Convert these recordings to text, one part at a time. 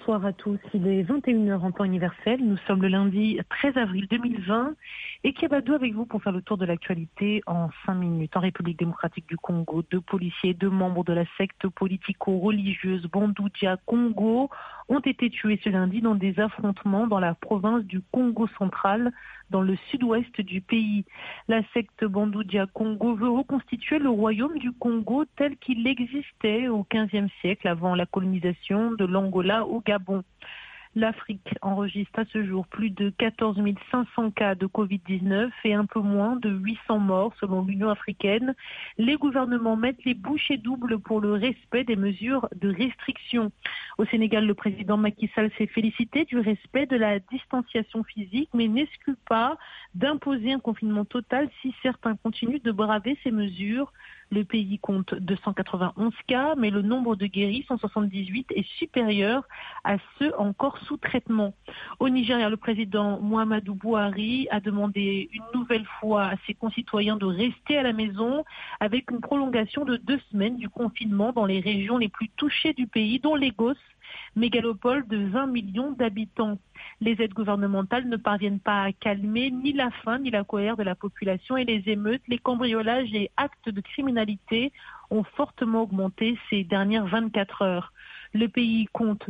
Bonsoir à tous. Il est 21h en temps universel. Nous sommes le lundi 13 avril 2020 et Kiabadou avec vous pour faire le tour de l'actualité en 5 minutes. En République démocratique du Congo, 2 policiers et 2 membres de la secte politico-religieuse Bandoudia Congo ont été tués ce lundi dans des affrontements dans la province du Congo central, dans le sud-ouest du pays. La secte Bandoudia Congo veut reconstituer le royaume du Congo tel qu'il existait au XVe siècle avant la colonisation de l'Angola au Gabon. L'Afrique enregistre à ce jour plus de 14 500 cas de Covid-19 et un peu moins de 800 morts selon l'Union africaine. Les gouvernements mettent les bouchées doubles pour le respect des mesures de restriction. Au Sénégal, le président Macky Sall s'est félicité du respect de la distanciation physique, mais n'exclut pas d'imposer un confinement total si certains continuent de braver ces mesures. Le pays compte 291 cas, mais le nombre de guéris, 178, est supérieur à ceux encore sous traitement. Au Nigeria, le président Muhammadu Buhari a demandé une nouvelle fois à ses concitoyens de rester à la maison avec une prolongation de 2 semaines du confinement dans les régions les plus touchées du pays, dont Lagos, mégalopole de 20 millions d'habitants. Les aides gouvernementales ne parviennent pas à calmer ni la faim ni la colère de la population et les émeutes, les cambriolages et actes de criminalité ont fortement augmenté ces dernières 24 heures. Le pays compte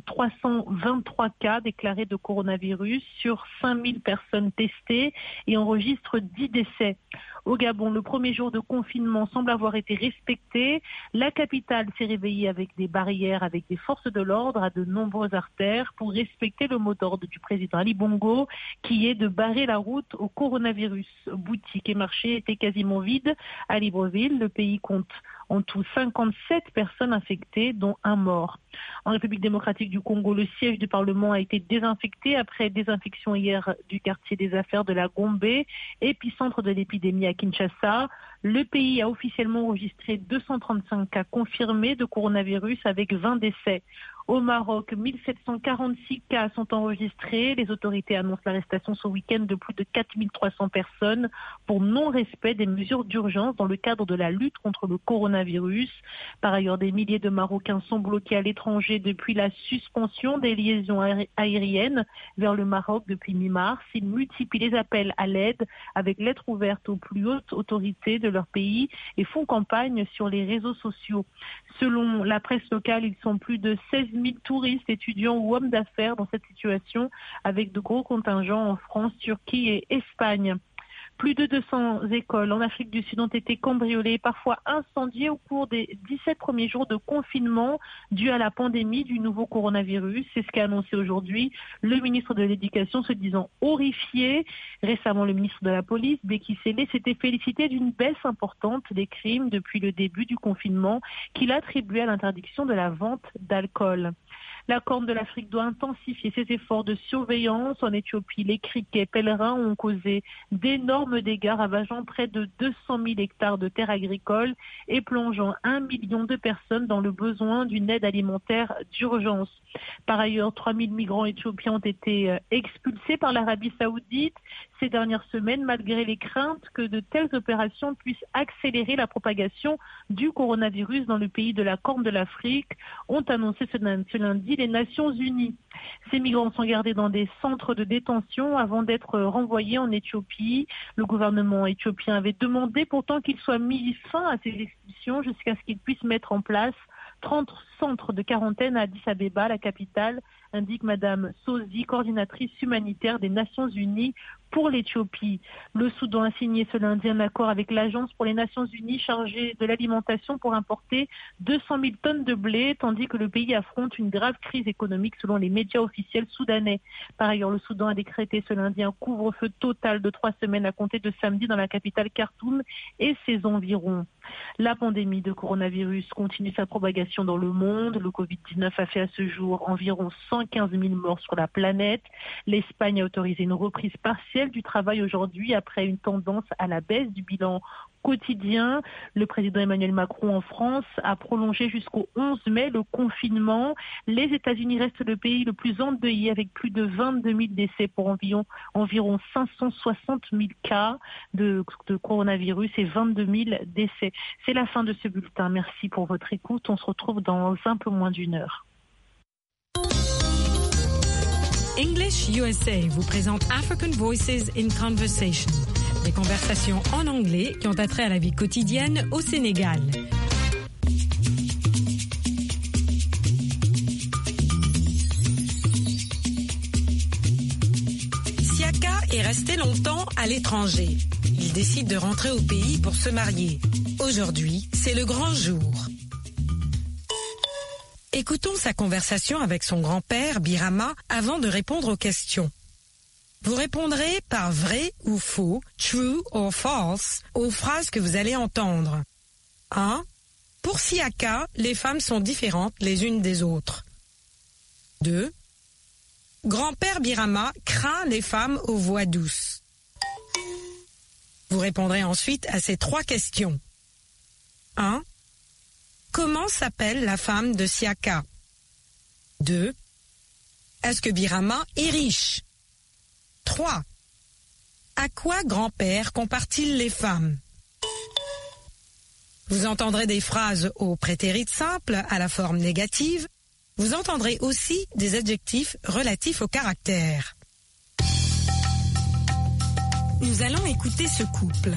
323 cas déclarés de coronavirus sur 5000 personnes testées et enregistre 10 décès. Au Gabon, le premier jour de confinement semble avoir été respecté. La capitale s'est réveillée avec des barrières, avec des forces de l'ordre à de nombreuses artères pour respecter le mot d'ordre du président Ali Bongo qui est de barrer la route au coronavirus. Boutiques et marchés étaient quasiment vides. À Libreville, le pays compte en tout 57 personnes infectées, dont 1 mort. En République démocratique du Congo, le siège du Parlement a été désinfecté après désinfection hier du quartier des affaires de la Gombe, épicentre de l'épidémie à Kinshasa. Le pays a officiellement enregistré 235 cas confirmés de coronavirus avec 20 décès. Au Maroc, 1746 cas sont enregistrés. Les autorités annoncent l'arrestation ce week-end de plus de 4300 personnes pour non-respect des mesures d'urgence dans le cadre de la lutte contre le coronavirus. Par ailleurs, des milliers de Marocains sont bloqués à l'étranger depuis la suspension des liaisons aériennes vers le Maroc depuis mi-mars. Ils multiplient les appels à l'aide avec lettres ouvertes aux plus hautes autorités de leur pays et font campagne sur les réseaux sociaux. Selon la presse locale, ils sont plus de 16 000 touristes, étudiants ou hommes d'affaires dans cette situation, avec de gros contingents en France, Turquie et Espagne. Plus de 200 écoles en Afrique du Sud ont été cambriolées, parfois incendiées au cours des 17 premiers jours de confinement dû à la pandémie du nouveau coronavirus. C'est ce qu'a annoncé aujourd'hui le ministre de l'Éducation, se disant horrifié. Récemment, le ministre de la Police, Beki Sele, s'était félicité d'une baisse importante des crimes depuis le début du confinement qu'il attribuait à l'interdiction de la vente d'alcool. La Corne de l'Afrique doit intensifier ses efforts de surveillance. En Éthiopie, les criquets pèlerins ont causé d'énormes dégâts, ravageant près de 200 000 hectares de terres agricoles et plongeant 1 million de personnes dans le besoin d'une aide alimentaire d'urgence. Par ailleurs, 3 000 migrants éthiopiens ont été expulsés par l'Arabie saoudite ces dernières semaines, malgré les craintes que de telles opérations puissent accélérer la propagation du coronavirus dans le pays de la Corne de l'Afrique, ont annoncé ce lundi les Nations Unies. Ces migrants sont gardés dans des centres de détention avant d'être renvoyés en Éthiopie. Le gouvernement éthiopien avait demandé pourtant qu'il soit mis fin à ces expulsions jusqu'à ce qu'il puisse mettre en place 30 centres de quarantaine à Addis Abeba, la capitale, indique Madame Sozi, coordinatrice humanitaire des Nations Unies pour l'Éthiopie. Le Soudan a signé ce lundi un accord avec l'Agence pour les Nations Unies chargée de l'alimentation pour importer 200 000 tonnes de blé, tandis que le pays affronte une grave crise économique selon les médias officiels soudanais. Par ailleurs, le Soudan a décrété ce lundi un couvre-feu total de 3 semaines à compter de samedi dans la capitale Khartoum et ses environs. La pandémie de coronavirus continue sa propagation dans le monde. Le Covid-19 a fait à ce jour environ 115 000 morts sur la planète. L'Espagne a autorisé une reprise partielle du travail aujourd'hui après une tendance à la baisse du bilan quotidien. Le président Emmanuel Macron en France a prolongé jusqu'au 11 mai le confinement. Les États-Unis restent le pays le plus endeuillé avec plus de 22 000 décès pour environ 560 000 cas de coronavirus et 22 000 décès. C'est la fin de ce bulletin. Merci pour votre écoute. On se retrouve dans un peu moins d'1 heure. English USA vous présente African Voices in Conversation, des conversations en anglais qui ont attrait à la vie quotidienne au Sénégal. Siaka est resté longtemps à l'étranger. Il décide de rentrer au pays pour se marier. Aujourd'hui, c'est le grand jour. Écoutons sa conversation avec son grand-père, Birama, avant de répondre aux questions. Vous répondrez par vrai ou faux, true or false, aux phrases que vous allez entendre. 1. Pour Siaka, les femmes sont différentes les unes des autres. 2. Grand-père Birama craint les femmes aux voix douces. Vous répondrez ensuite à ces 3 questions. 1. Comment s'appelle la femme de Siaka? 2. Est-ce que Birama est riche? 3. À quoi grand-père compare-t-il les femmes? Vous entendrez des phrases au prétérit simple à la forme négative. Vous entendrez aussi des adjectifs relatifs au caractère. Nous allons écouter ce couple.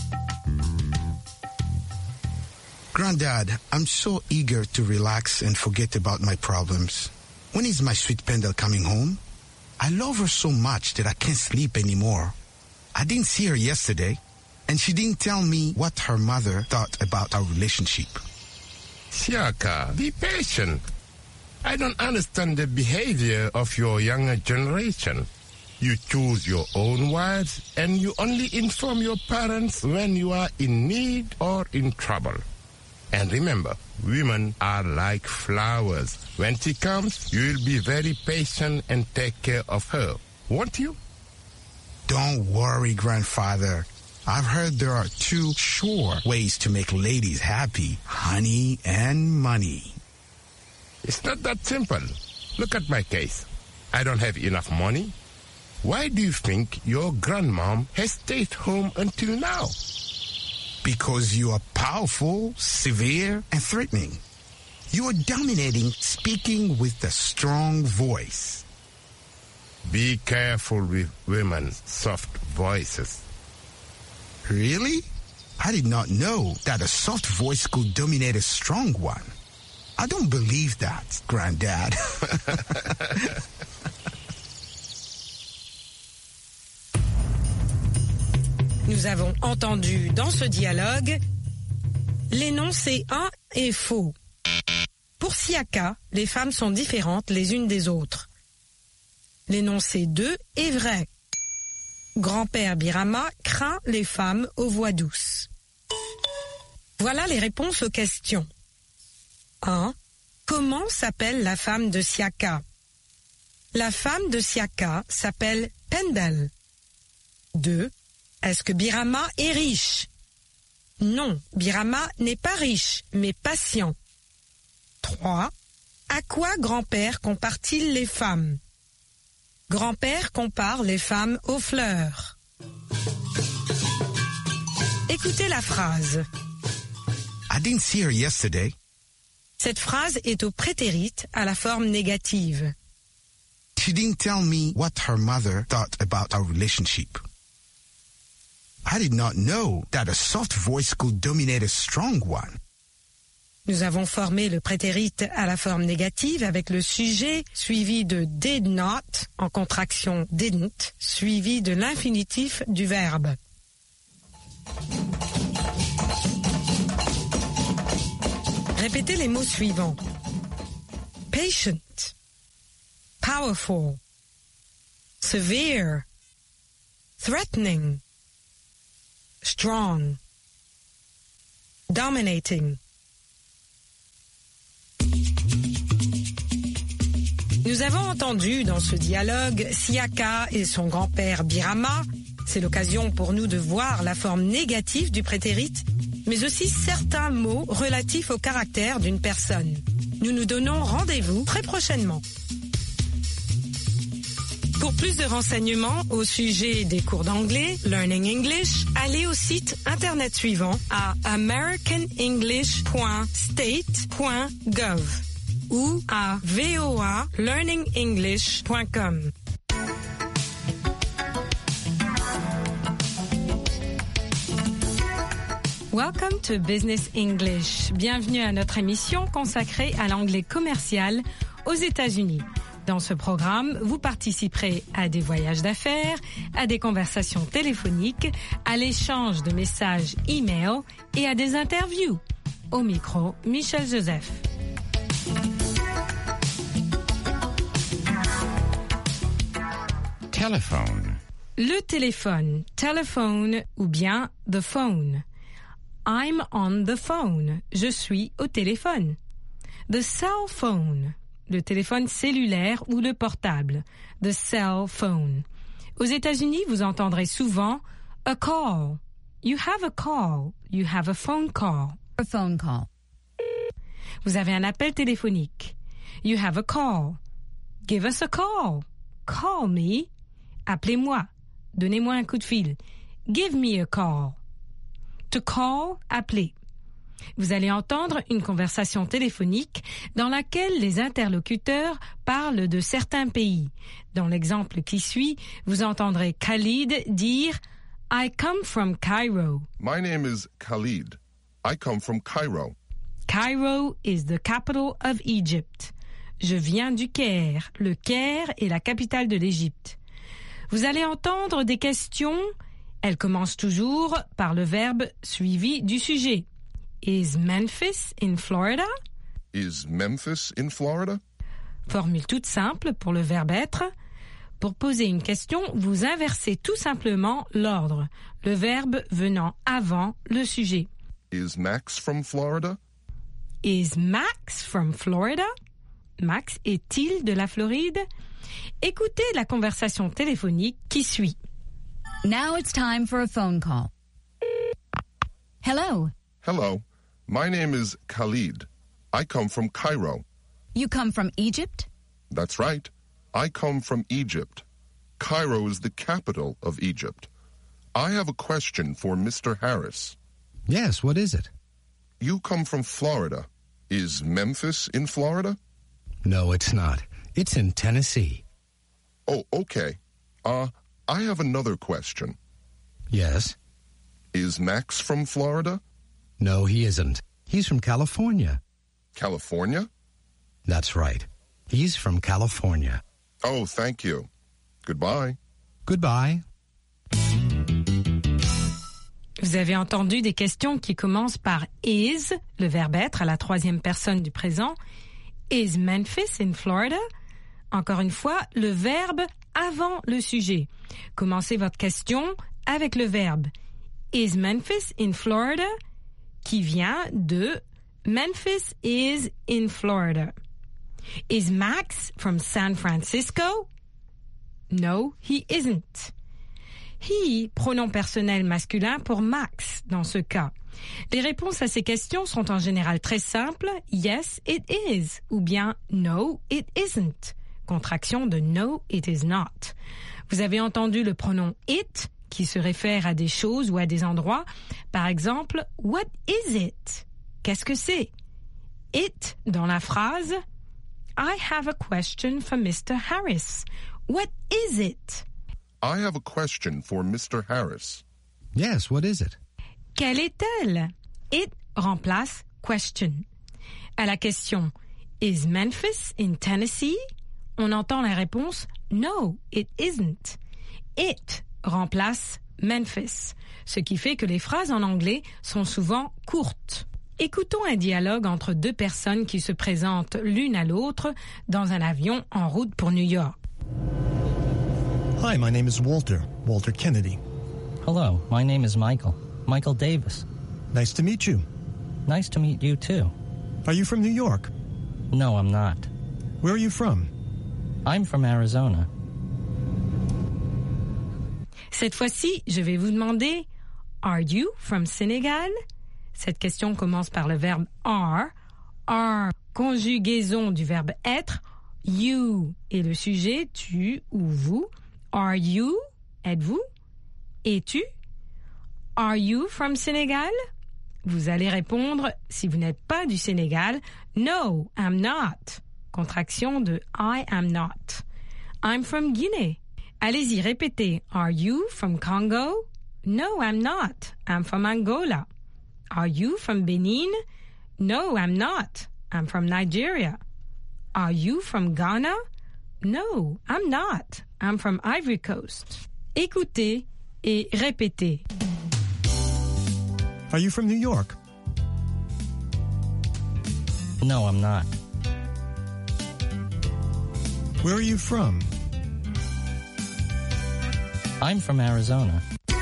Granddad, I'm so eager to relax and forget about my problems. When is my sweet Pendle coming home? I love her so much that I can't sleep anymore. I didn't see her yesterday, and she didn't tell me what her mother thought about our relationship. Siaka, be patient. I don't understand the behavior of your younger generation. You choose your own wives, and you only inform your parents when you are in need or in trouble. And remember, women are like flowers. When she comes, you will be very patient and take care of her, won't you? Don't worry, grandfather. I've heard there are 2 sure ways to make ladies happy: honey and money. It's not that simple. Look at my case. I don't have enough money. Why do you think your grandmom has stayed home until now? Because you are powerful, severe, and threatening. You are dominating, speaking with a strong voice. Be careful with women's soft voices. Really? I did not know that a soft voice could dominate a strong one. I don't believe that, Granddad. Nous avons entendu dans ce dialogue l'énoncé 1 est faux. Pour Siaka, les femmes sont différentes les unes des autres. L'énoncé 2 est vrai. Grand-père Birama craint les femmes aux voix douces. Voilà les réponses aux questions. 1. Comment s'appelle la femme de Siaka? La femme de Siaka s'appelle Pendle. 2. Est-ce que Birama est riche? Non, Birama n'est pas riche, mais patient. 3. À quoi grand-père compare-t-il les femmes? Grand-père compare les femmes aux fleurs. Écoutez la phrase. I didn't see her yesterday. Cette phrase est au prétérit à la forme négative. She didn't tell me what her mother thought about our relationship. I did not know that a soft voice could dominate a strong one. Nous avons formé le prétérit à la forme négative avec le sujet suivi de did not, en contraction didn't, suivi de l'infinitif du verbe. Répétez les mots suivants. Patient, powerful, severe, threatening, strong, dominating. Nous avons entendu dans ce dialogue Siaka et son grand-père Birama. C'est l'occasion pour nous de voir la forme négative du prétérit, mais aussi certains mots relatifs au caractère d'une personne. Nous nous donnons rendez-vous très prochainement. Pour plus de renseignements au sujet des cours d'anglais, Learning English, allez au site internet suivant à americanenglish.state.gov ou à voalearningenglish.com. Welcome to Business English. Bienvenue à notre émission consacrée à l'anglais commercial aux États-Unis. Dans ce programme, vous participerez à des voyages d'affaires, à des conversations téléphoniques, à l'échange de messages e-mail et à des interviews. Au micro, Michel Joseph. Telephone. Le téléphone, telephone ou bien the phone. I'm on the phone. Je suis au téléphone. The cell phone. Le téléphone cellulaire ou le portable. The cell phone. Aux États-Unis, vous entendrez souvent a call. You have a call. You have a phone call. A phone call. Vous avez un appel téléphonique. You have a call. Give us a call. Call me. Appelez-moi. Donnez-moi un coup de fil. Give me a call. To call, appeler. Vous allez entendre une conversation téléphonique dans laquelle les interlocuteurs parlent de certains pays. Dans l'exemple qui suit, vous entendrez Khalid dire « I come from Cairo ». My name is Khalid. I come from Cairo. Cairo is the capital of Egypt. Je viens du Caire. Le Caire est la capitale de l'Égypte. Vous allez entendre des questions. Elles commencent toujours par le verbe suivi du sujet. Is Memphis in Florida? Is Memphis in Florida? Formule toute simple pour le verbe être. Pour poser une question, vous inversez tout simplement l'ordre, le verbe venant avant le sujet. Is Max from Florida? Is Max from Florida? Max est-il de la Floride? Écoutez la conversation téléphonique qui suit. Now it's time for a phone call. Hello. Hello. My name is Khalid. I come from Cairo. You come from Egypt? That's right. I come from Egypt. Cairo is the capital of Egypt. I have a question for Mr. Harris. Yes, what is it? You come from Florida. Is Memphis in Florida? No, it's not. It's in Tennessee. Oh, okay. I have another question. Yes? Is Max from Florida? No, he isn't. He's from California. California? That's right. He's from California. Oh, thank you. Goodbye. Goodbye. Vous avez entendu des questions qui commencent par is, le verbe être à la troisième personne du présent. Is Memphis in Florida? Encore une fois, le verbe avant le sujet. Commencez votre question avec le verbe Is Memphis in Florida? Qui vient de Memphis is in Florida. Is Max from San Francisco? No, he isn't. He, pronom personnel masculin pour Max dans ce cas. Les réponses à ces questions sont en général très simples. Yes, it is. Ou bien no, it isn't. Contraction de no, it is not. Vous avez entendu le pronom it qui se réfère à des choses ou à des endroits. Par exemple, what is it? Qu'est-ce que c'est? It dans la phrase I have a question for Mr. Harris. What is it? I have a question for Mr. Harris. Yes, what is it? Quelle est-elle? It remplace question. À la question Is Memphis in Tennessee? On entend la réponse No, it isn't. It remplace Memphis, ce qui fait que les phrases en anglais sont souvent courtes. Écoutons un dialogue entre deux personnes qui se présentent l'une à l'autre dans un avion en route pour New York. Hi, my name is Walter Kennedy. Hello, my name is Michael Davis. Nice to meet you. Nice to meet you too. Are you from New York? No, I'm not. Where are you from? I'm from Arizona. Cette fois-ci, je vais vous demander Are you from Senegal? Cette question commence par le verbe are. Are, conjugaison du verbe être. You est le sujet, tu ou vous. Are you? Êtes-vous? Es-tu? Are you from Senegal? Vous allez répondre, si vous n'êtes pas du Sénégal, No, I'm not. Contraction de I am not. I'm from Guinée. Allez-y, répétez. Are you from Congo? No, I'm not. I'm from Angola. Are you from Benin? No, I'm not. I'm from Nigeria. Are you from Ghana? No, I'm not. I'm from Ivory Coast. Écoutez et répétez. Are you from New York? No, I'm not. Where are you from? I'm from Arizona.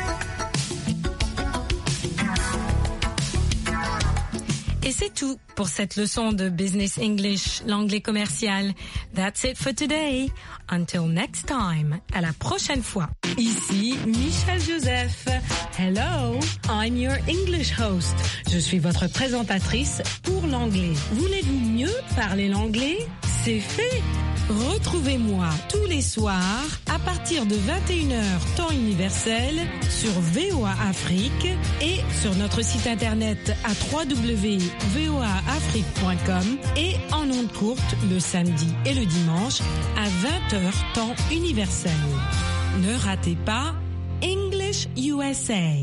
Et c'est tout pour cette leçon de Business English, l'anglais commercial. That's it for today. Until next time. À la prochaine fois. Ici Michel Joseph. Hello, I'm your English host. Je suis votre présentatrice pour l'anglais. Voulez-vous mieux parler l'anglais? C'est fait. Retrouvez-moi tous les soirs à partir de 21h temps universel sur VOA Afrique et sur notre site internet à www.voaafrique.com et en ondes courtes le samedi et le dimanche à 20h temps universel. Ne ratez pas English USA.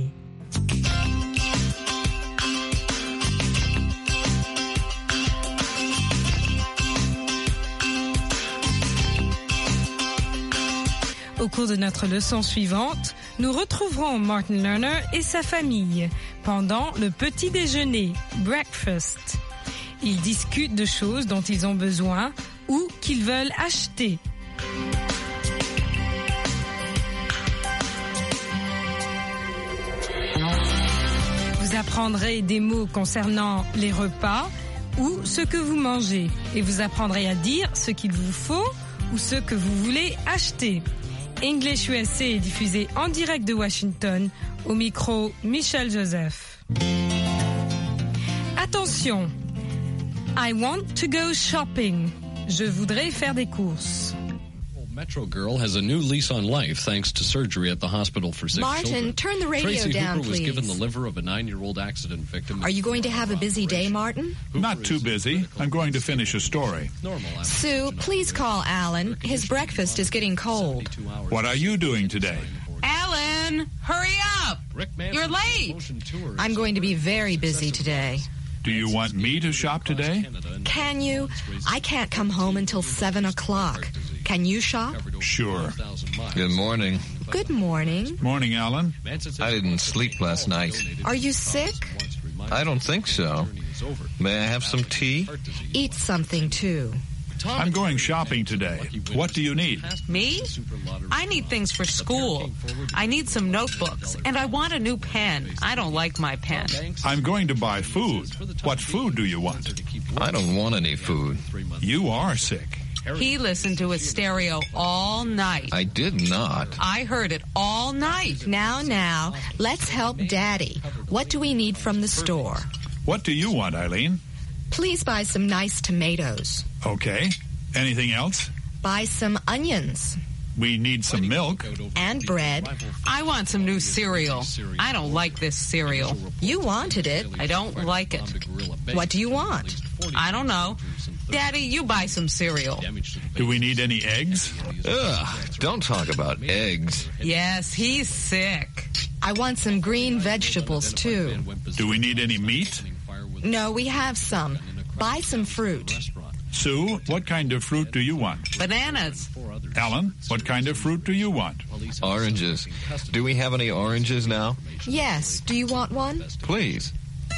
Au cours de notre leçon suivante, nous retrouverons Martin Lerner et sa famille pendant le petit déjeuner, breakfast. Ils discutent de choses dont ils ont besoin ou qu'ils veulent acheter. Vous apprendrez des mots concernant les repas ou ce que vous mangez et vous apprendrez à dire ce qu'il vous faut ou ce que vous voulez acheter. English USA est diffusé en direct de Washington, au micro Michel Joseph. Attention, I want to go shopping. Je voudrais faire des courses. Metro Girl has a new lease on life thanks to surgery at the hospital for sick children. Martin, turn the radio Tracy down, Hooper was please. given the liver of a 9-year-old accident victim. Are you going to have a busy day, Martin? Not too busy. I'm going to finish a story. Sue, please call Alan. His breakfast is getting cold. What are you doing today? Alan, hurry up! You're late. I'm going to be very busy today. Do you want me to shop today? Can you? I can't come home until 7 o'clock. Can you shop? Sure. Good morning. Good morning. Morning, Alan. I didn't sleep last night. Are you sick? I don't think so. May I have some tea? Eat something, too. I'm going shopping today. What do you need? Me? I need things for school. I need some notebooks, and I want a new pen. I don't like my pen. I'm going to buy food. What food do you want? I don't want any food. You are sick. He listened to his stereo all night. I did not. I heard it all night. Now, let's help Daddy. What do we need from the store? What do you want, Eileen? Please buy some nice tomatoes. Okay. Anything else? Buy some onions. We need some milk. And bread. I want some new cereal. I don't like this cereal. You wanted it. I don't like it. What do you want? I don't know. Daddy, you buy some cereal. Do we need any eggs? Ugh, don't talk about eggs. Yes, he's sick. I want some green vegetables, too. Do we need any meat? No, we have some. Buy some fruit. Sue, what kind of fruit do you want? Bananas. Alan, what kind of fruit do you want? Oranges. Do we have any oranges now? Yes. Do you want one? Please.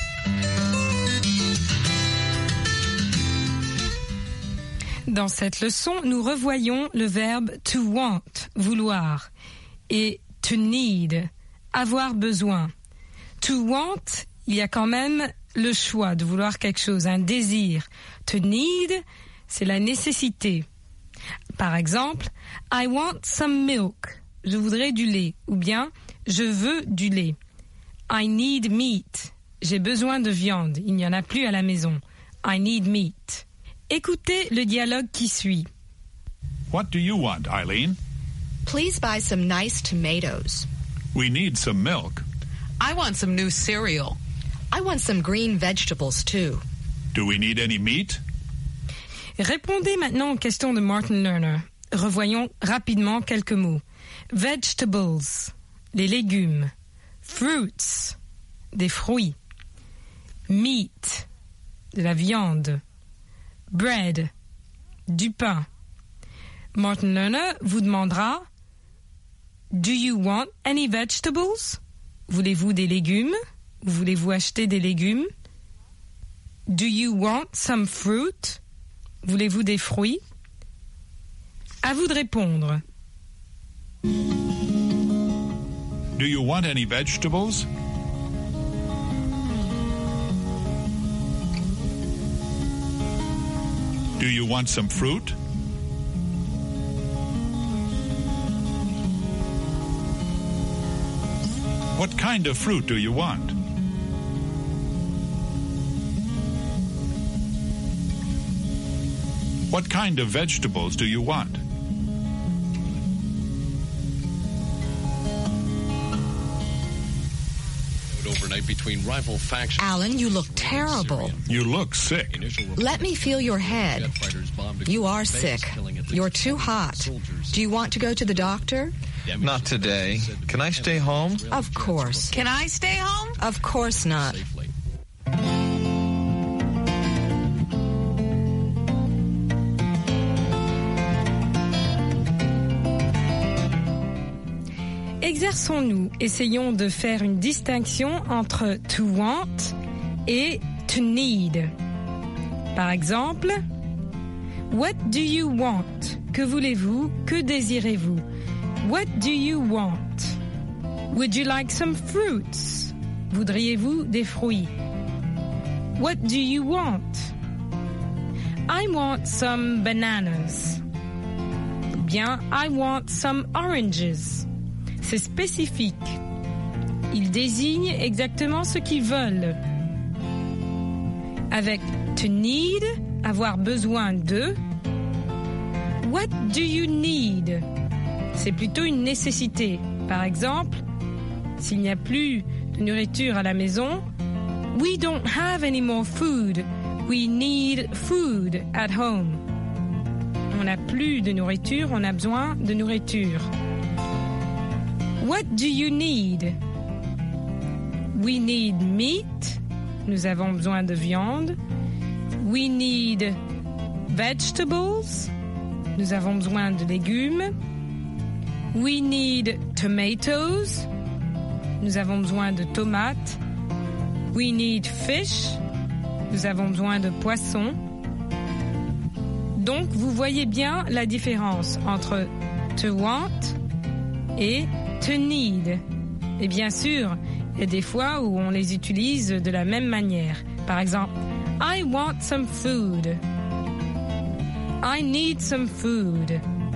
Dans cette leçon, nous revoyons le verbe to want, vouloir, et to need, avoir besoin. To want, il y a quand même le choix de vouloir quelque chose, un désir. To need, c'est la nécessité. Par exemple, I want some milk. Je voudrais du lait. Ou bien, je veux du lait. I need meat. J'ai besoin de viande. Il n'y en a plus à la maison. I need meat. Écoutez le dialogue qui suit. What do you want, Eileen? Please buy some nice tomatoes. We need some milk. I want some new cereal. I want some green vegetables, too. Do we need any meat? Répondez maintenant aux questions de Martin Lerner. Revoyons rapidement quelques mots. Vegetables, les légumes. Fruits, des fruits. Meat, de la viande. Bread, du pain. Martin Lerner vous demandera Do you want any vegetables? Voulez-vous des légumes? Ou voulez-vous acheter des légumes? Do you want some fruit? Voulez-vous des fruits? À vous de répondre. Do you want any vegetables? Do you want some fruit? What kind of fruit do you want? What kind of vegetables do you want? Overnight between rival factions. Alan, you look terrible. You look sick. Let me feel your head. You are sick. You're too hot. Do you want to go to the doctor? Not today. Can I stay home? Of course. Can I stay home? Of course not. Exerçons-nous, essayons de faire une distinction entre to want et to need. Par exemple, what do you want? Que voulez-vous? Que désirez-vous? What do you want? Would you like some fruits? Voudriez-vous des fruits? What do you want? I want some bananas. Ou bien, I want some oranges. C'est spécifique. Ils désignent exactement ce qu'ils veulent. Avec to need, avoir besoin de. What do you need? C'est plutôt une nécessité. Par exemple, s'il n'y a plus de nourriture à la maison, we don't have any more food. We need food at home. On n'a plus de nourriture, on a besoin de nourriture. What do you need? We need meat. Nous avons besoin de viande. We need vegetables. Nous avons besoin de légumes. We need tomatoes. Nous avons besoin de tomates. We need fish. Nous avons besoin de poissons. Donc, vous voyez bien la différence entre to want et to need. Et bien sûr, il y a des fois où on les utilise de la même manière. Par exemple, I want some food. I need some food.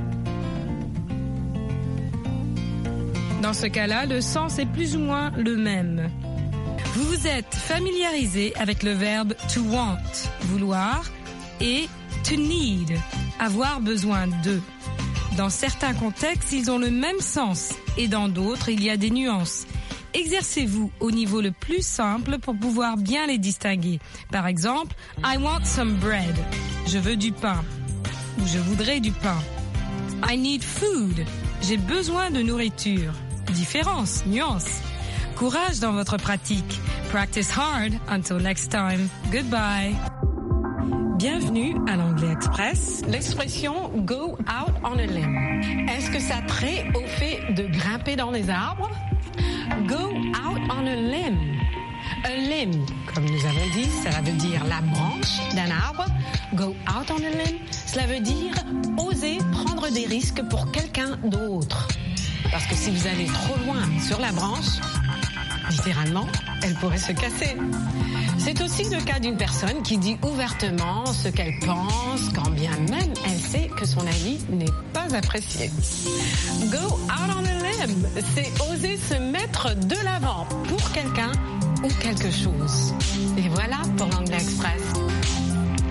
Dans ce cas-là, le sens est plus ou moins le même. Vous vous êtes familiarisé avec le verbe to want, vouloir, et to need, avoir besoin de. Dans certains contextes, ils ont le même sens et dans d'autres, il y a des nuances. Exercez-vous au niveau le plus simple pour pouvoir bien les distinguer. Par exemple, I want some bread. Je veux du pain. Ou je voudrais du pain. I need food. J'ai besoin de nourriture. Différence, nuance. Courage dans votre pratique. Practice hard. Until next time. Goodbye. Bienvenue à l'Anglais Express. L'expression « go out on a limb ». Est-ce que ça trait au fait de grimper dans les arbres? Go out on a limb. A limb, comme nous avons dit, ça veut dire la branche d'un arbre. Go out on a limb, cela veut dire oser prendre des risques pour quelqu'un d'autre. Parce que si vous allez trop loin sur la branche, littéralement, elle pourrait se casser. C'est aussi le cas d'une personne qui dit ouvertement ce qu'elle pense, quand bien même elle sait que son avis n'est pas apprécié. Go out on a limb, c'est oser se mettre de l'avant pour quelqu'un ou quelque chose. Et voilà pour l'Anglais Express.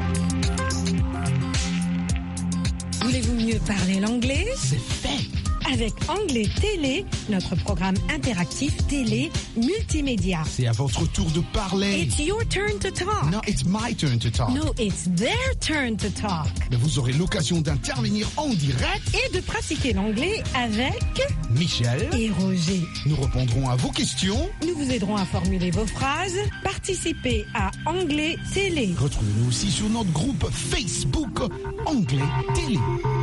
Voulez-vous mieux parler l'anglais? C'est fait. avec Anglais Télé, notre programme interactif télé multimédia. C'est à votre tour de parler. It's your turn to talk. No, it's my turn to talk. No, it's their turn to talk. Mais vous aurez l'occasion d'intervenir en direct et de pratiquer l'anglais avec Michel et Roger. Nous répondrons à vos questions. Nous vous aiderons à formuler vos phrases. Participez à Anglais Télé. Retrouvez-nous aussi sur notre groupe Facebook Anglais Télé.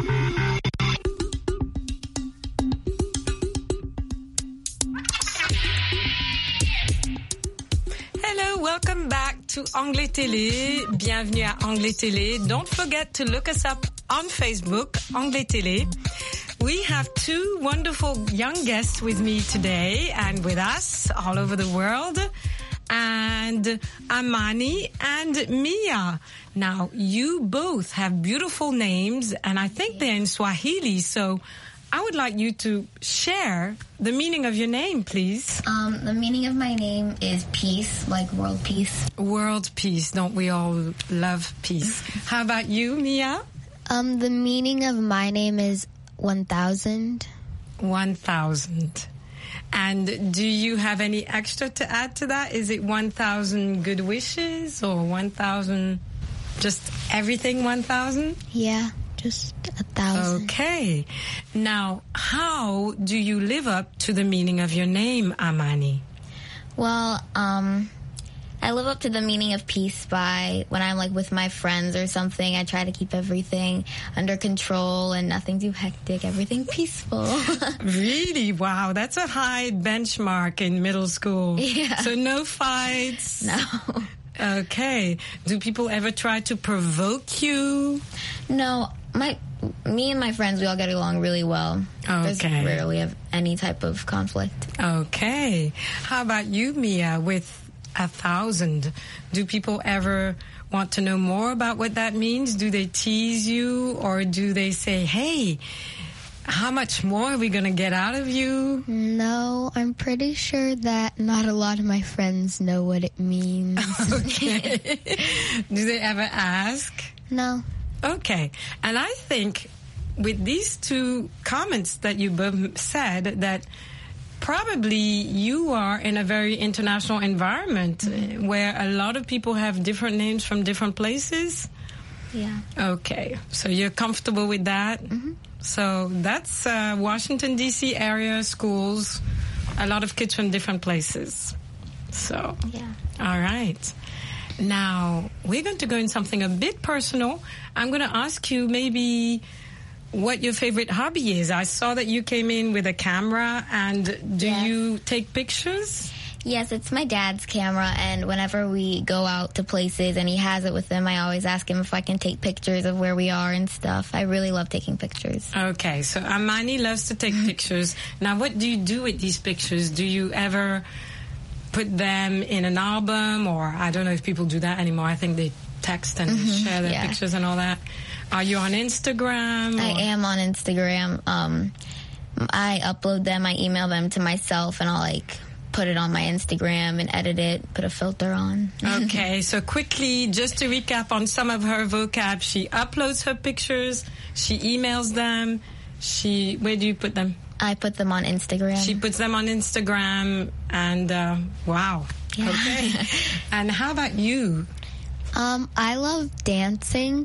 Hello, welcome back to Anglais Télé. Bienvenue à Anglais Télé. Don't forget to look us up on Facebook, Anglais Télé. We have two wonderful young guests with me today and with us all over the world. And Amani and Mia. Now, you both have beautiful names, and I think they're in Swahili, so I would like you to share the meaning of your name, please. The meaning of my name is peace, like world peace. World peace. Don't we all love peace? How about you, Mia? The meaning of my name is 1,000. 1,000. And do you have any extra to add to that? Is it 1,000 good wishes or 1,000, just everything 1,000? Yeah, just 1,000. Okay. Now, how do you live up to the meaning of your name, Amani? Well, I live up to the meaning of peace by when I'm like with my friends or something, I try to keep everything under control and nothing too hectic, everything peaceful. Really? Wow. That's a high benchmark in middle school. Yeah. So no fights? No. Okay. Do people ever try to provoke you? No. Me and my friends, we all get along really well. Okay. There's rarely have any type of conflict. Okay. How about you, Mia, with 1,000? Do people ever want to know more about what that means? Do they tease you, or do they say, hey, how much more are we going to get out of you? No, I'm pretty sure that not a lot of my friends know what it means. Okay. Do they ever ask? No. Okay. And I think with these two comments that you both said, that probably you are in a very international environment where a lot of people have different names from different places. Yeah. Okay. So you're comfortable with that? Mm-hmm. So that's Washington, D.C. area schools, a lot of kids from different places. So, yeah. All right. Now, we're going to go in something a bit personal. I'm going to ask you maybe what your favorite hobby is. I saw that you came in with a camera, and do you take pictures? Yes, it's my dad's camera, and whenever we go out to places and he has it with him, I always ask him if I can take pictures of where we are and stuff. I really love taking pictures. Okay, so Amani loves to take pictures. Now, what do you do with these pictures? Do you ever put them in an album, or I don't know if people do that anymore. I think they text and share their pictures and all that. Are you on Instagram? I am on Instagram. I upload them, I email them to myself, and I'll put it on my Instagram and edit it, put a filter on. Okay, so quickly, just to recap on some of her vocab, she uploads her pictures, she emails them, where do you put them? I put them on Instagram. She puts them on Instagram, and wow. Yeah. Okay. And how about you? I love dancing.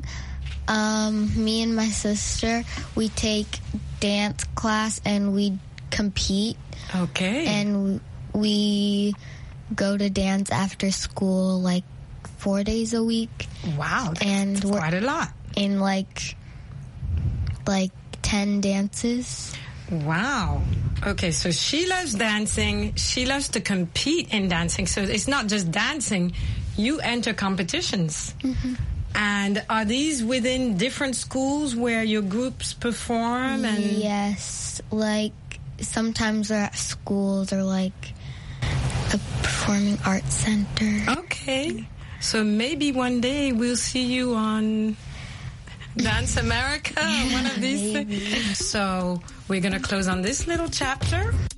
Me and my sister, we take dance class and we compete. Okay. And we go to dance after school 4 days a week. Wow, that's quite a lot. In 10 dances. Wow. Okay, so she loves dancing. She loves to compete in dancing. So it's not just dancing. You enter competitions. Mm-hmm. And are these within different schools where your groups perform? And yes. Sometimes they're at schools or a performing arts center. Okay. So maybe one day we'll see you on Dance America, one of these things. So we're going to close on this little chapter.